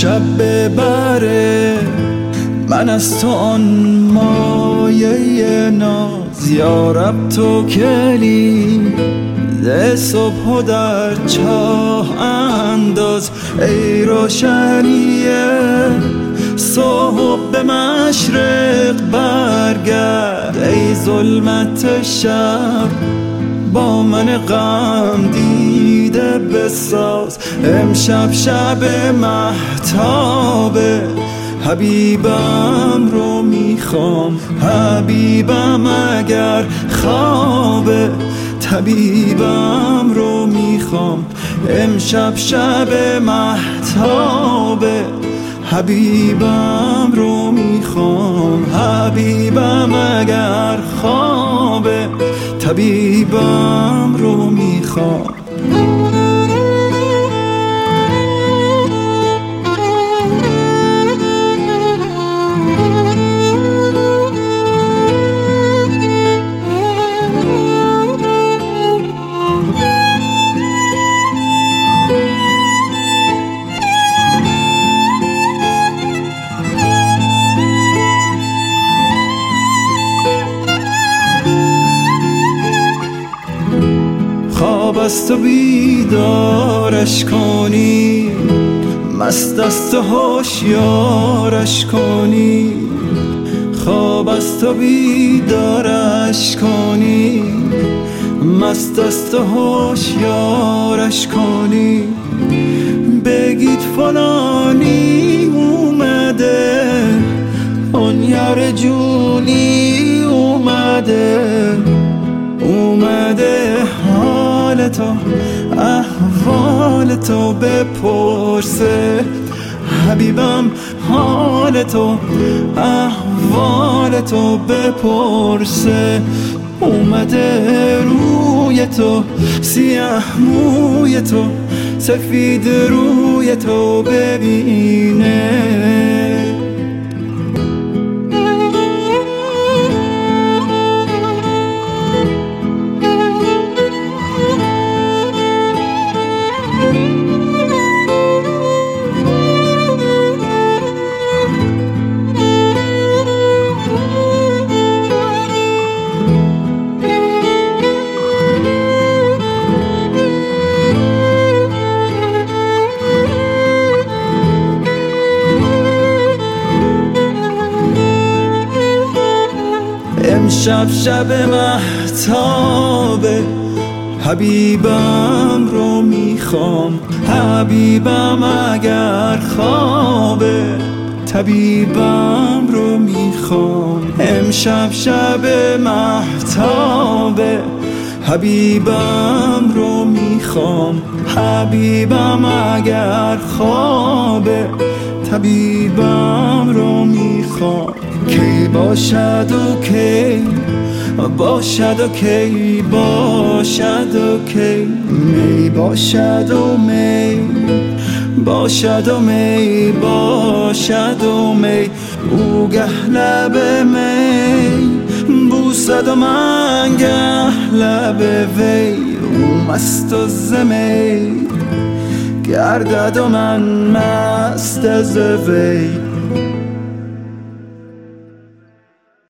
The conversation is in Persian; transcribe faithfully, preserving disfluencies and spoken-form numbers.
شب ببره من از تو آن مایه ناز، یارب تو کلید صبح و در چاه انداز. ای روشنیه صبح به مشرق برگرد، ای ظلمت شب با من غم دیده بساز. امشب شب مهتابه حبیبم رو میخوام، حبیبم اگر خوابه طبیبم رو میخوام. امشب شب مهتابه حبیبم رو میخوام، حبیبم اگر خوابه طبیبم رو میخوام. خواب است و بیدارش کنی، مست است و هوشیارش کنی. خواب است و بیدارش کنی، مست است و هوشیارش کنی. بگید فلانی اومده، اون یار جونی اومده، اومده حال تو احوال تو بپرسه. حبیبم حال تو احوال تو بپرسه. اومده روی تو سیاه موی تو، سفید روی تو ببینه. امشب شب مهتابه حبیبم رو میخوام، حبیبم اگر خوابه طبیبم رو میخوام. امشب شب مهتابه حبیبم رو میخوام، حبیبم اگر خوابه طبیبم رو میخوام. کی باشد و کی باشد و کی باشد و کی، می باشد و می باشد و می باشد و می. او گه لب می بوسد و من گه لب وی. او مست و زمی گردد و من مست از وی.